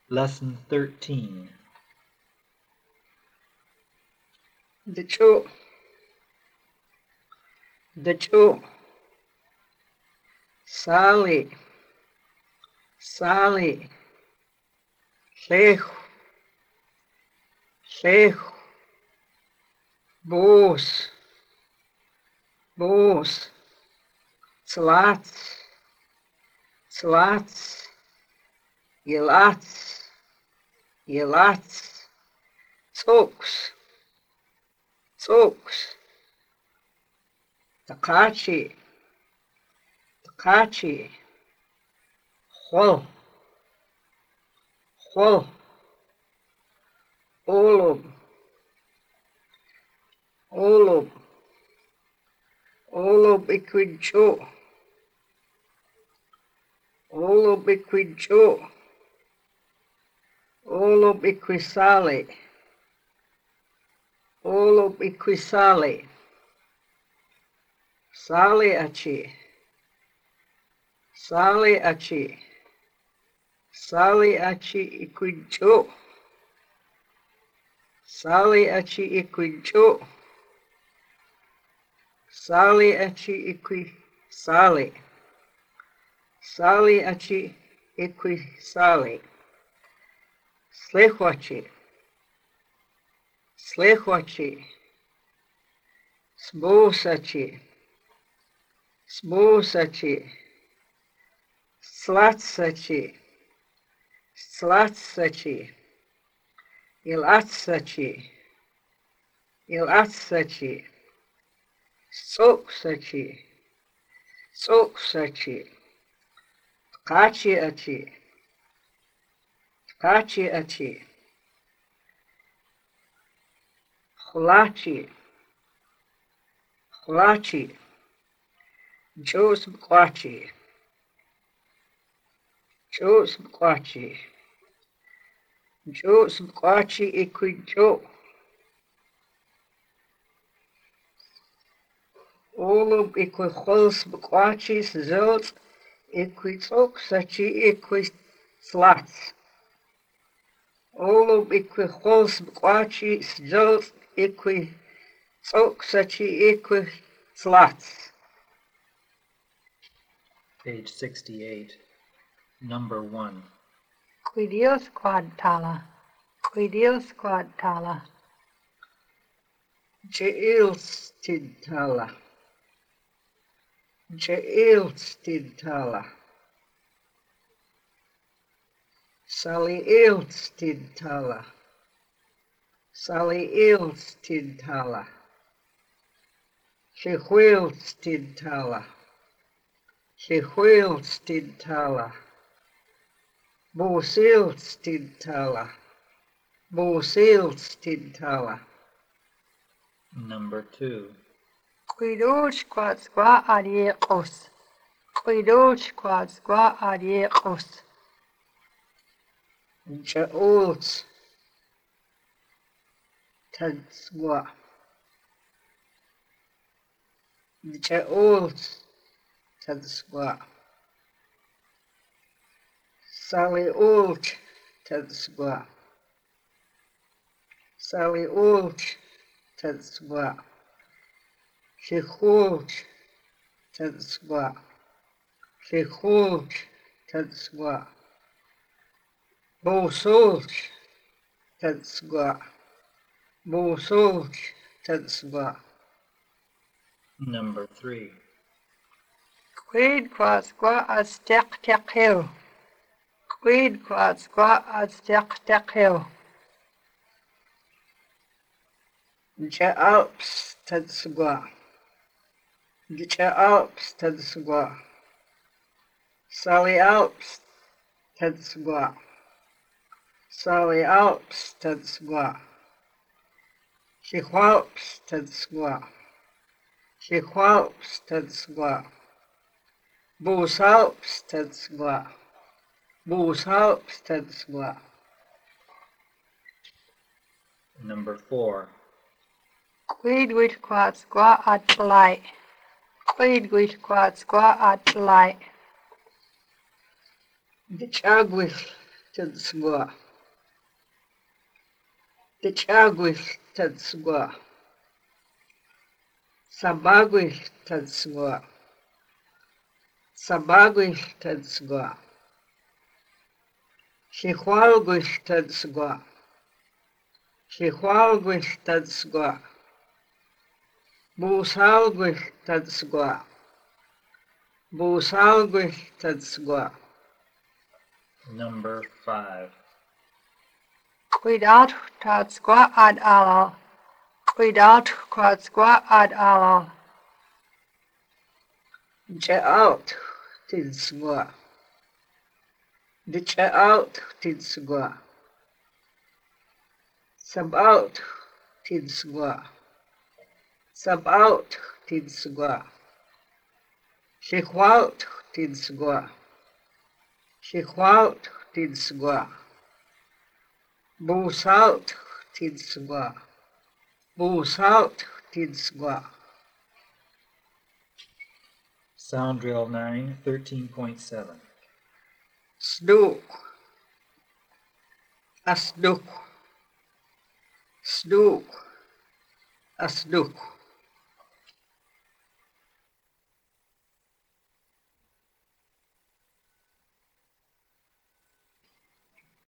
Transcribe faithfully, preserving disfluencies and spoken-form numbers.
Lesson thirteen. Dcho, Dcho, Sally, Sally, Llech, Llech, Bos, Bos, Tlats, Tlats, Yelats, Yelats, Tzooks, Tzooks, Takachi, Takachi, Chol, Chol, Olub, Olub, Olub Iquidcho, Olub Iquidcho, Olub Iquisali, Olub Iquisali, Sali Achi, Sali Achi, Sali Achi Iquidcho, Sali Achi Iquidcho, Sali Achi Iqui Sali, Sali Achi Iqui Sali, Slehuachi, Slehuachi, Sbosachi, Sbosachi, Slatsachi, Slatsachi, Ilatsachi, Ilatsachi, Tsoksachi, Tsoksachi, Tkachi-achi, Tkachi-achi, Hulachi, Hulachi, Josbquachi, Josbquachi, Josbquachi Iquidjo, Olub Iquihosbquachi Zot, Iquitoksachi Iquislats, Olub Iquihosbquachi Zot, Iquitoksachi Iquislats. Page sixty-eight. Number one. Quidios quad tala, Quidios quad tala, Jailstidtala, Jailstidtala, Saliilstidtala, Saliilstidtala, Shehuilstidtala, Shehuilstidtala, Bosilstidtala, Bosilstidtala. Number two. Quidos quad squa adiecos, Quidos quad squa adiecos, Jaults Tadswa, Jaults Tadswa, Saliult Tadswa, Saliult Tadswa, Shehult Tadswa, Shehult Tadswa, Bosult Tadswa, Bosult Tadswa. Number three. Quid quad squa astecteceo, Quid quad squa astecteceo, Ja'alps Tadswa, Ja'alps Tadswa, Salialps Tadswa, Salialps Tadswa, Shehwalps Tadswa, Shehwalps Tadswa, Bosalps Tadswa, Bosalps Tadswa. Number four. Quid quid quad squa ad polite, Quid quid quad squa ad polite, Dchagwith Тецгла. Течагуиш тецгла. Сабагуиш тецгла. Сабагуиш тецгла. Шихвалгуиш тецгла. Шихвалгуиш тецгла. Буsalguиш тецгла. Буsalguиш тецгла. Number five. Cuidado tatsgua ad alal. Cuidado quatsgua ad alal. Джаут тецгла. Дичаут тецгла. Сабаут тецгла. Сабаут тецгла. Шихваут тецгла. Шихваут тецгла. Бусаут тецгла. Бусаут тецгла. Sound drill nine, thirteen point seven. Snook. A snook. Snook. A snook.